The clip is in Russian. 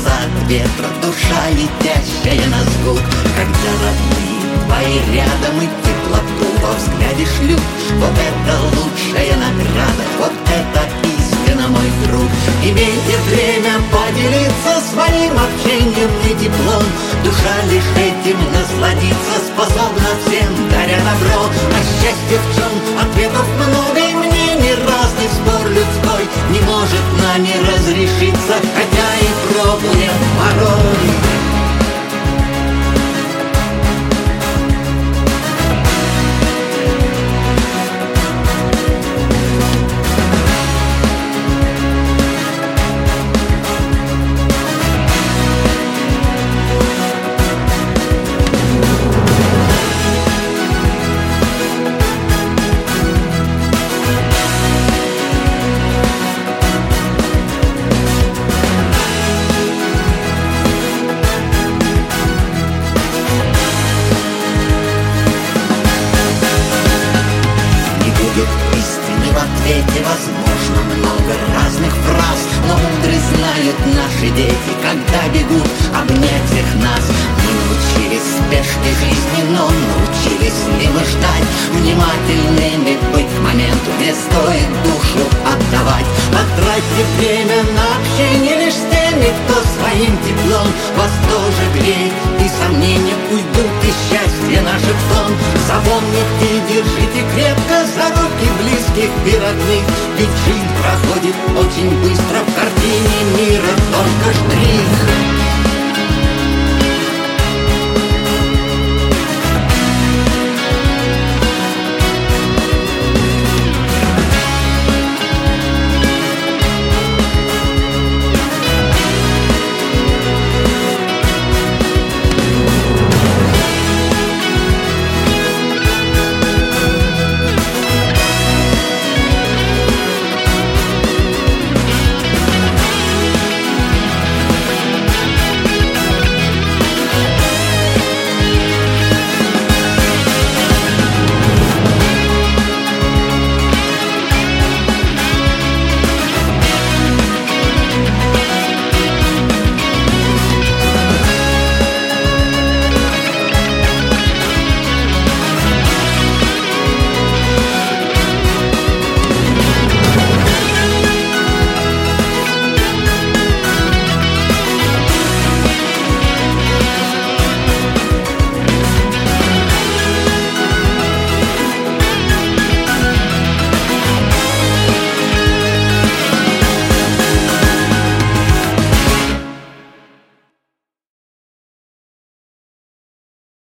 от ветра, душа летящая на звук. Когда родные твои рядом и теплоту во взгляде шлют, вот это лучшая награда, вот это истина, мой друг. Имейте время поделиться своим общением и теплом. Душа лишь этим насладиться способна всем, даря добро. А счастье в чем? Ответов много и мнений разных. Спор людской не может нами разрешиться, хотя и пробуем порой. Истины в ответе возможно много разных фраз, но мудры знают наши дети, когда бегут обнять всех нас. Мы научились спешке жизни, но научились ли мы ждать, внимательными быть к моменту, где стоит душу отдавать. Потратьте время на общение лишь с теми,